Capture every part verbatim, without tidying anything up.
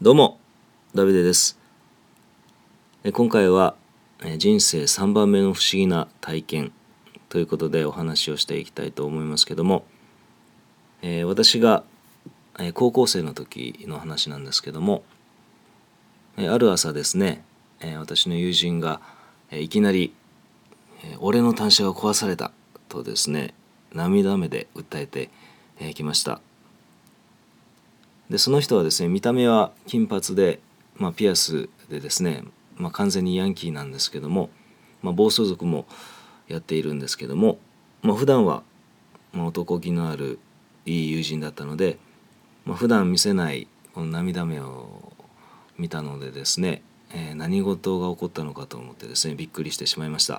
どうもダビデです。今回は人生さんばんめの不思議な体験ということでお話をしていきたいと思いますけども、えー、私が高校生の時の話なんですけども、ある朝ですね、私の友人がいきなり「俺の単車が壊された」とですね、涙目で訴えてきました。でその人はですね、見た目は金髪で、まあ、ピアスでですね、まあ、完全にヤンキーなんですけども、まあ、暴走族もやっているんですけども、まあ、普段はまあ男気のあるいい友人だったので、まあ、普段見せないこの涙目を見たのでですね、えー、何事が起こったのかと思ってですね、びっくりしてしまいました。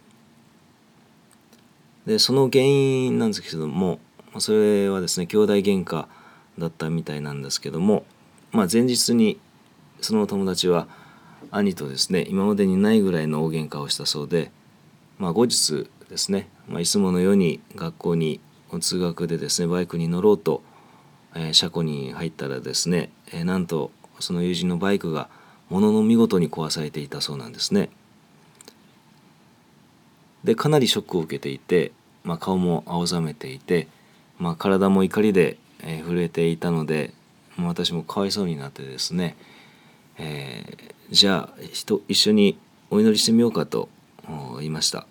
でその原因なんですけども、それはですね、兄弟喧嘩だったみたいなんですけども、まあ、前日にその友達は兄とですね、今までにないぐらいの大喧嘩をしたそうで、まあ、後日ですね、まあ、いつものように学校に通学でですね、バイクに乗ろうと、えー、車庫に入ったらですね、えー、なんとその友人のバイクがものの見事に壊されていたそうなんですね。でかなりショックを受けていて、まあ、顔も青ざめていて、まあ、体も怒りで、えー、震えていたので、まあ、私もかわいそうになってですね、えー、じゃあ一緒にお祈りしてみようかと言いました。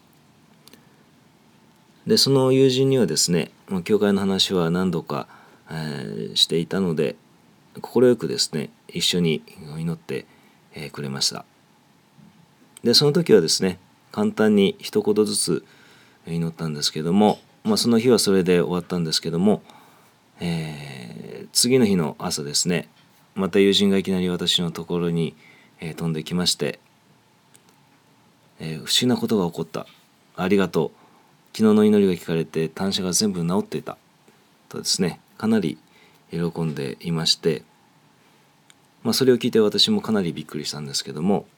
でその友人にはですね、教会の話は何度か、えー、していたので、快くですね一緒に祈って、えー、くれました。でその時はですね、簡単に一言ずつ祈ったんですけども、まあ、その日はそれで終わったんですけども、えー、次の日の朝ですね、また友人がいきなり私のところに、えー、飛んできまして、えー、不思議なことが起こった、ありがとう、昨日の祈りが聞かれて単車が全部治っていたとですね、かなり喜んでいまして、まあ、それを聞いて私もかなりびっくりしたんですけども、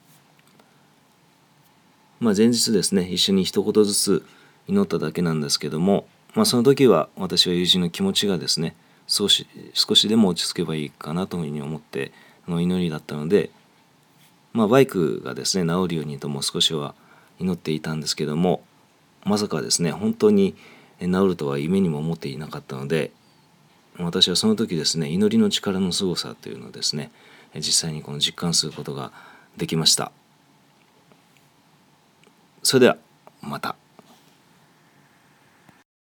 まあ、前日ですね、一緒に一言ずつ祈っただけなんですけども、まあ、その時は私は友人の気持ちがですね、少し少しでも落ち着けばいいかなというふうに思っての祈りだったので、まあ、バイクがですね治るようにとも少しは祈っていたんですけども、まさかですね本当に治るとは夢にも思っていなかったので、私はその時ですね、祈りの力のすごさというのをですね、実際にこの実感することができました。それではまた。